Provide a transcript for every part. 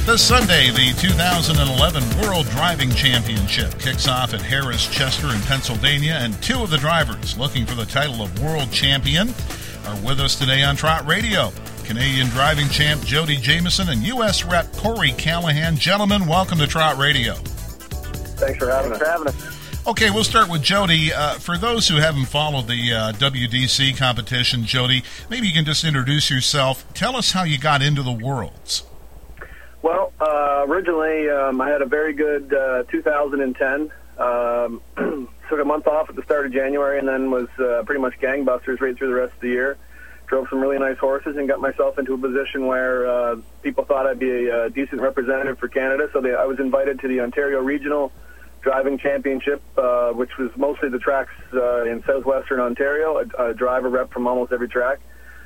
This Sunday, the 2011 World Driving Championship kicks off at Harris Chester in Pennsylvania, and two of the drivers looking for the title of World Champion are with us today on Trot Radio. Canadian driving champ Jody Jamieson and U.S. Rep Corey Callahan. Gentlemen, welcome to Trot Radio. Thanks for having us. Okay, we'll start with Jody. For those who haven't followed the WDC competition, Jody, maybe you can just introduce yourself. Tell us how you got into the Worlds. Well, originally I had a very good 2010. Took a month off at the start of January and then was pretty much gangbusters right through the rest of the year. Drove some really nice horses and got myself into a position where people thought I'd be a decent representative for Canada. So I was invited to the Ontario Regional Driving Championship, which was mostly the tracks in southwestern Ontario, a driver rep from almost every track.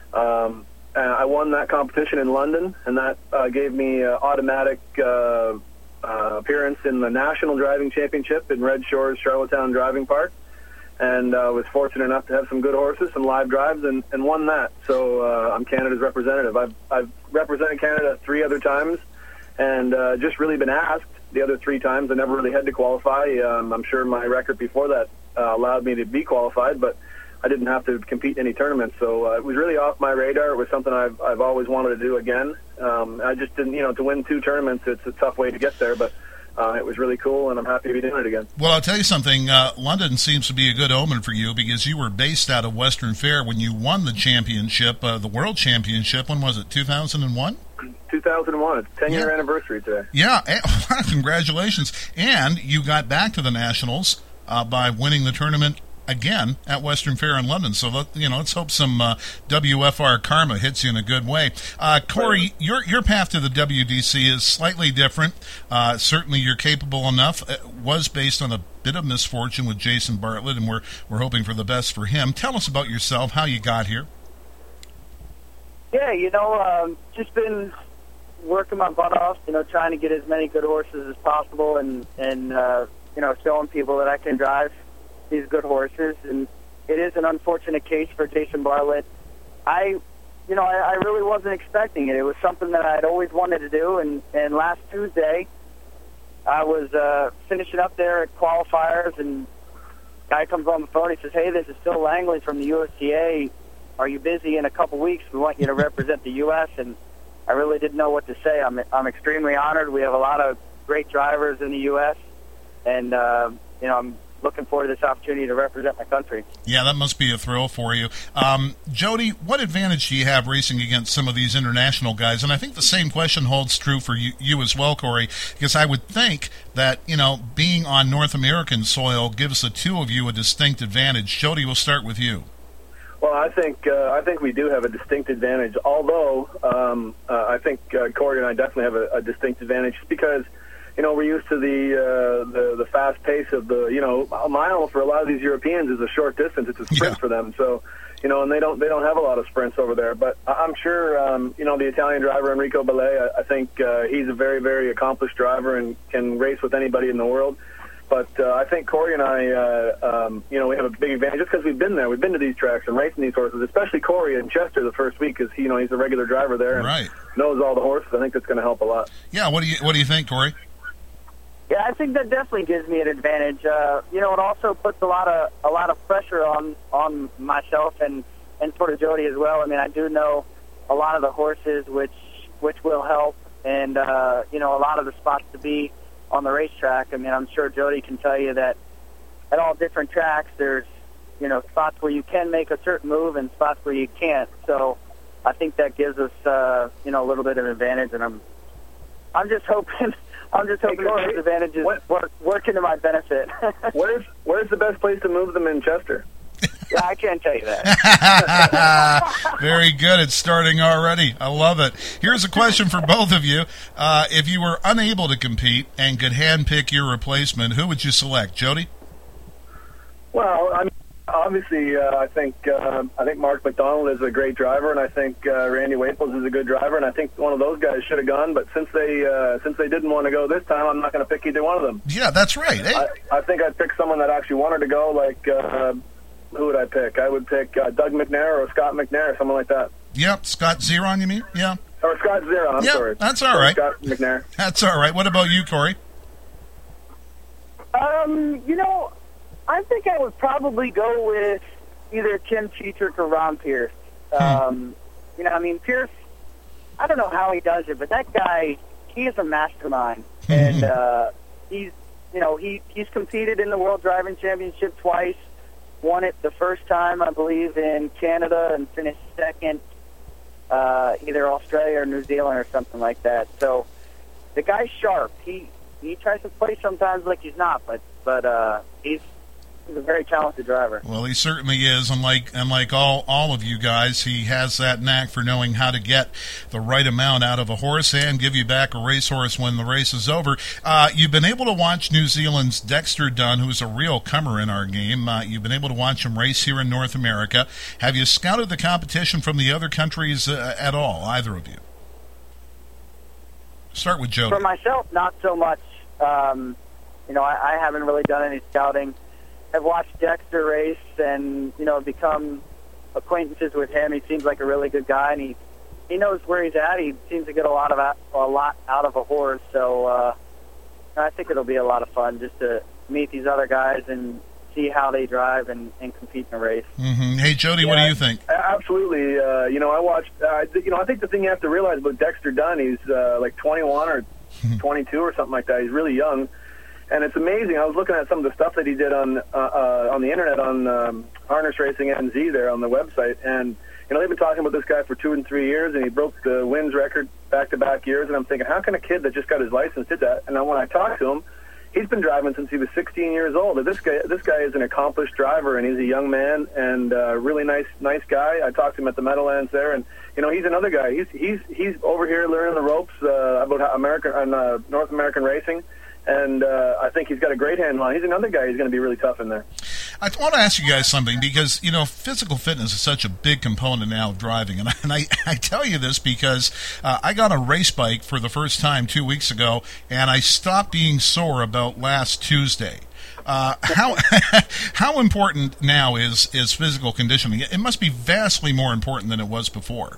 I won that competition in London, and that gave me automatic appearance in the National Driving Championship in Red Shores, Charlottetown Driving Park, and was fortunate enough to have some good horses, some live drives, and won that. So I'm Canada's representative. I've represented Canada 3 other times, and just really been asked the other 3 times. I never really had to qualify. I'm sure my record before that allowed me to be qualified, but I didn't have to compete in any tournaments, so it was really off my radar. It was something I've always wanted to do again. I just didn't, to win 2 tournaments, it's a tough way to get there, but it was really cool, and I'm happy to be doing it again. Well, I'll tell you something. London seems to be a good omen for you because you were based out of Western Fair when you won the championship, the World Championship. When was it, 2001? 2001. It's 10-year anniversary today. Yeah, congratulations. And you got back to the Nationals by winning the tournament again at Western Fair in London. So, let's hope some WFR karma hits you in a good way. Corey, your path to the WDC is slightly different. Certainly you're capable enough. It was based on a bit of misfortune with Jason Bartlett, and we're hoping for the best for him. Tell us about yourself, how you got here. Yeah, just been working my butt off, trying to get as many good horses as possible and showing people that I can drive these good horses. And it is an unfortunate case for Jason Bartlett. I really wasn't expecting it. It was something that I'd always wanted to do, and last Tuesday I was finishing up there at qualifiers, and guy comes on the phone. He says, "Hey, this is Phil Langley from the USTA. Are you busy in a couple weeks? We want you to represent the U.S." And I really didn't know what to say. I'm extremely honored. We have a lot of great drivers in the U.S., and I'm looking forward to this opportunity to represent my country. Yeah, that must be a thrill for you. Jody, what advantage do you have racing against some of these international guys? And I think the same question holds true for you as well, Corey, because I would think that, being on North American soil gives the two of you a distinct advantage. Jody, we'll start with you. Well, I think we do have a distinct advantage, although I think Corey and I definitely have a distinct advantage because we're used to the fast pace of a mile for a lot of these Europeans is a short distance. It's a sprint for them. So, and they don't have a lot of sprints over there. But I'm sure, the Italian driver Enrico Bellet, I think he's a very, very accomplished driver and can race with anybody in the world. But I think Corey and I, we have a big advantage just because we've been there. We've been to these tracks and racing these horses, especially Corey in Chester the first week because, he's a regular driver there and knows all the horses. I think that's going to help a lot. Yeah, what do you think, Corey? Yeah, I think that definitely gives me an advantage. It also puts a lot of pressure on myself and sort of Jody as well. I mean, I do know a lot of the horses, which will help, and a lot of the spots to be on the racetrack. I mean, I'm sure Jody can tell you that at all different tracks, there's spots where you can make a certain move and spots where you can't. So I think that gives us a little bit of advantage, and I'm just hoping. Those advantages work into my benefit. Where's the best place to move them in Chester? Yeah, I can't tell you that. Very good. It's starting already. I love it. Here's a question for both of you. If you were unable to compete and could handpick your replacement, who would you select? Jody? Well, I mean, obviously, I think Mark McDonald is a great driver, and I think Randy Waples is a good driver, and I think one of those guys should have gone. But since they didn't want to go this time, I'm not going to pick either one of them. Yeah, that's right. Hey. I think I'd pick someone that actually wanted to go. Like, who would I pick? I would pick Doug McNair or Scott McNair, someone like that. Yep, Scott Zeron, you mean? Yeah. Or Scott Zero, I'm sorry. That's all right. Scott McNair. That's all right. What about you, Corey? I think I would probably go with either Tim Cheechert or Ron Pierce. Pierce, I don't know how he does it, but that guy, he is a mastermind. And he's competed in the World Driving Championship twice, won it the first time, I believe, in Canada, and finished second, either Australia or New Zealand or something like that. So the guy's sharp. He tries to play sometimes like he's not, but he's a very talented driver. Well, he certainly is, and like all of you guys, he has that knack for knowing how to get the right amount out of a horse and give you back a racehorse when the race is over. You've been able to watch New Zealand's Dexter Dunn, who's a real comer in our game. You've been able to watch him race here in North America. Have you scouted the competition from the other countries at all, either of you? Start with Jody. For myself, not so much. I haven't really done any scouting. I've watched Dexter race and, become acquaintances with him. He seems like a really good guy, and he knows where he's at. He seems to get a lot out of a horse. So I think it'll be a lot of fun just to meet these other guys and see how they drive and compete in a race. Mm-hmm. Hey, Jody, what do you think? Absolutely. I watched. I think the thing you have to realize about Dexter Dunn, he's like 21 or 22 or something like that. He's really young. And it's amazing. I was looking at some of the stuff that he did on the internet on Harness Racing NZ there on the website, and they've been talking about this guy for 2 and 3 years, and he broke the wins record back-to-back years. And I'm thinking, how can a kid that just got his license did that? And then when I talked to him, he's been driving since he was 16 years old. This guy is an accomplished driver, and he's a young man and really nice guy. I talked to him at the Meadowlands there, and he's another guy. He's over here learning the ropes about North American racing. And I think he's got a great handle on. He's another guy who's going to be really tough in there. I want to ask you guys something because, physical fitness is such a big component now of driving. And I tell you this because I got a race bike for the first time 2 weeks ago, and I stopped being sore about last Tuesday. How important now is physical conditioning? It must be vastly more important than it was before.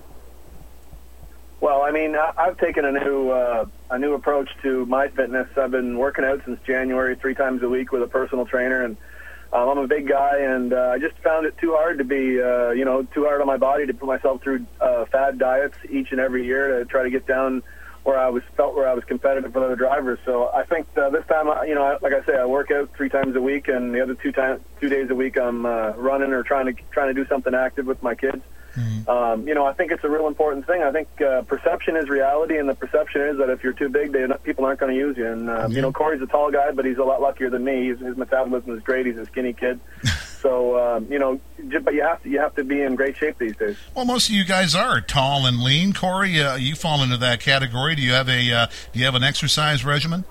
Well, I've taken a new approach to my fitness. I've been working out since January 3 times a week with a personal trainer, and I'm a big guy, and I just found it too hard to be, too hard on my body to put myself through fad diets each and every year to try to get down where I was competitive with other drivers. So I think this time, like I say, I work out 3 times a week, and the other 2 days a week I'm running or trying to do something active with my kids. Mm-hmm. I think it's a real important thing. I think perception is reality, and the perception is that if you're too big, people aren't going to use you. And, Corey's a tall guy, but he's a lot luckier than me. His metabolism is great. He's a skinny kid. So, but you have to be in great shape these days. Well, most of you guys are tall and lean. Corey, you fall into that category. Do you have an exercise regimen?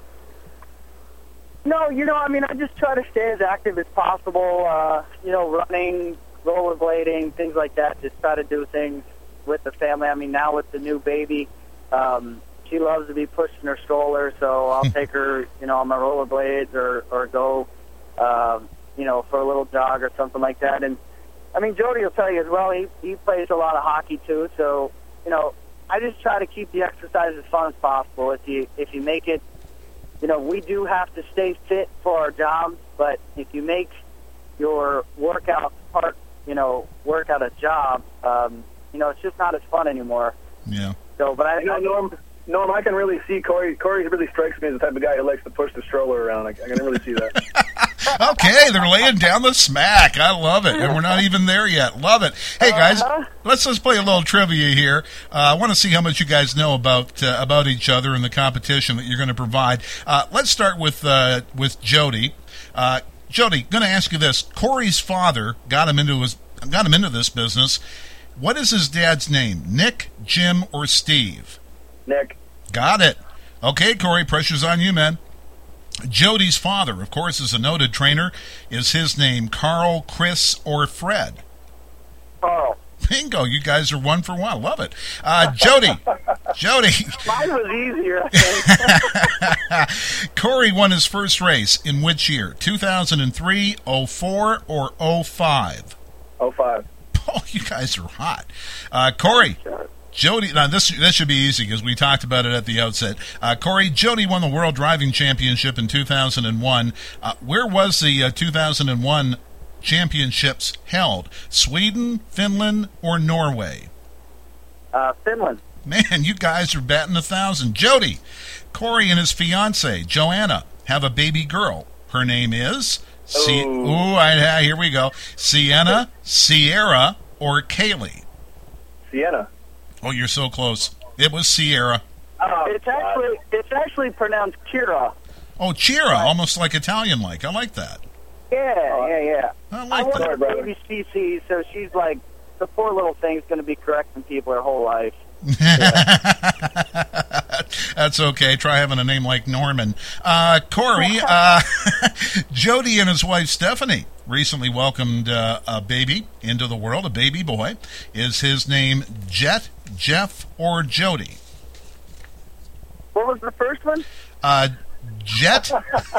No, I just try to stay as active as possible. Running, rollerblading, things like that. Just try to do things with the family. Now with the new baby, she loves to be pushed in her stroller, so I'll take her, on my rollerblades or go, for a little jog or something like that. And Jody will tell you as well. He plays a lot of hockey too, so I just try to keep the exercise as fun as possible. If you make it, we do have to stay fit for our jobs, but if you make your workout part, workout a job, it's just not as fun anymore. Yeah. So, but Norm, I can really see Corey. Corey really strikes me as the type of guy who likes to push the stroller around. I can really see that. Okay, they're laying down the smack. I love it, and we're not even there yet. Love it. Hey guys, let's play a little trivia here. I want to see how much you guys know about each other and the competition that you're going to provide. Let's start with Jody. Jody, going to ask you this: Corey's father got him into this business. What is his dad's name? Nick, Jim, or Steve? Nick. Got it. Okay, Corey, pressure's on you, man. Jody's father, of course, is a noted trainer. Is his name Carl, Chris, or Fred? Carl. Bingo, you guys are 1 for 1. Love it. Jody. Mine was easier, I think. Corey won his first race in which year? 2003, 04, or 05? 05. Oh, you guys are hot. Corey. Jody, now this should be easy because we talked about it at the outset. Corey, Jody won the World Driving Championship in 2001. Where was the 2001 championships held? Sweden, Finland, or Norway? Finland. Man, you guys are batting 1,000. Jody, Corey and his fiancée, Joanna, have a baby girl. Her name is... here we go. Sienna, Sierra, or Kaylee? Sienna. Oh, you're so close. It was Sierra. It's actually pronounced Kira. Oh, Chira, almost like Italian-like. I like that. Yeah. I I like want that. a baby CC, so she's like the poor little thing's going to be correcting people her whole life. That's okay. Try having a name like Norman. Corey, Jody and his wife Stephanie recently welcomed a baby into the world, a baby boy. Is his name Jet, Jeff, or Jody? What was the first one? Jet,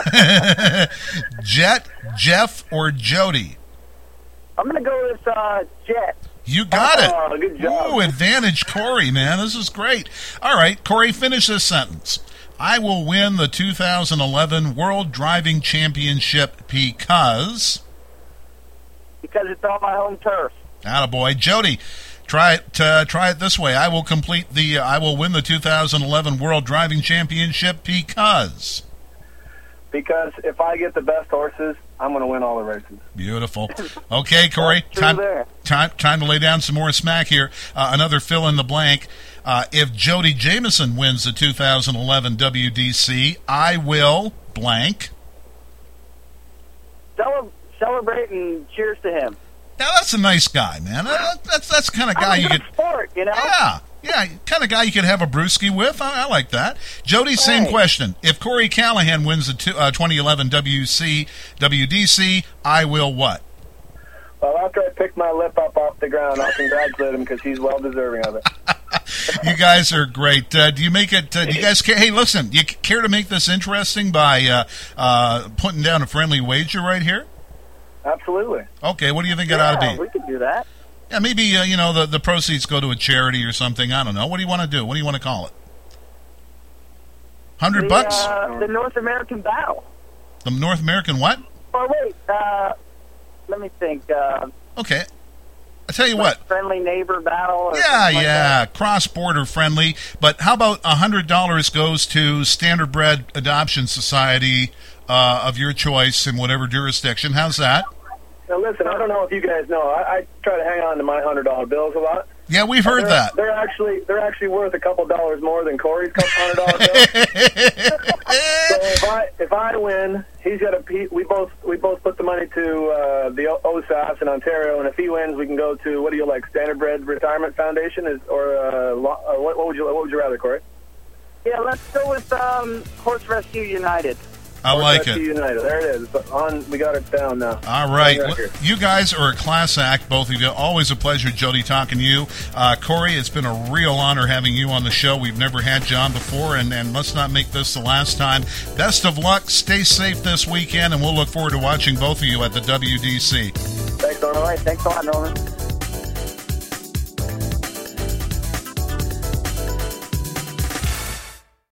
Jet, Jeff, or Jody? I'm going to go with Jet. You got it. Oh, good job. Ooh, advantage Corey, man. This is great. All right, Corey, finish this sentence. I will win the 2011 World Driving Championship because it's on my home turf. Attaboy. Jody, try it this way. I will win the 2011 World Driving Championship because if I get the best horses, I'm going to win all the races. Beautiful. Okay, Corey, time to lay down some more smack here. Another fill in the blank. If Jody Jamieson wins the 2011 WDC, I will blank. Celebrate and cheers to him. Now that's a nice guy, man. That's the kind of guy you could. Sport, you know. Yeah, kind of guy you could have a brewski with. I like that. Jody, same question. If Corey Callahan wins the 2011 WDC, I will what? Well, after I pick my lip up off the ground, I'll congratulate him because he's well deserving of it. You guys are great. Do you make it? Do you guys care? Hey, listen. Do you care to make this interesting by putting down a friendly wager right here? Absolutely. Okay. What do you think it ought to be? We could do that. Yeah, maybe the proceeds go to a charity or something. I don't know. What do you want to do? What do you want to call it? $100? The North American Battle. The North American what? Oh wait, let me think. Okay. I tell you what. Friendly neighbor battle. Or cross-border friendly. But how about $100 goes to Standardbred Adoption Society of your choice in whatever jurisdiction? How's that? Now listen, I don't know if you guys know. I try to hang on to my $100 bills a lot. Yeah, we've heard that. They're actually worth a couple dollars more than Corey's $100 bill. So if I win, he's got to. We both put the money to the OSAS in Ontario, and if he wins, we can go to what do you like? Standardbred Retirement Foundation what would you rather, Corey? Yeah, let's go with Horse Rescue United. I like it. United. There it is. We got it down now. All right. You guys are a class act, both of you. Always a pleasure, Jody, talking to you. Corey, it's been a real honor having you on the show. We've never had John before, and let's not make this the last time. Best of luck. Stay safe this weekend, and we'll look forward to watching both of you at the WDC. Thanks, Norman. All right. Thanks a lot, Norman.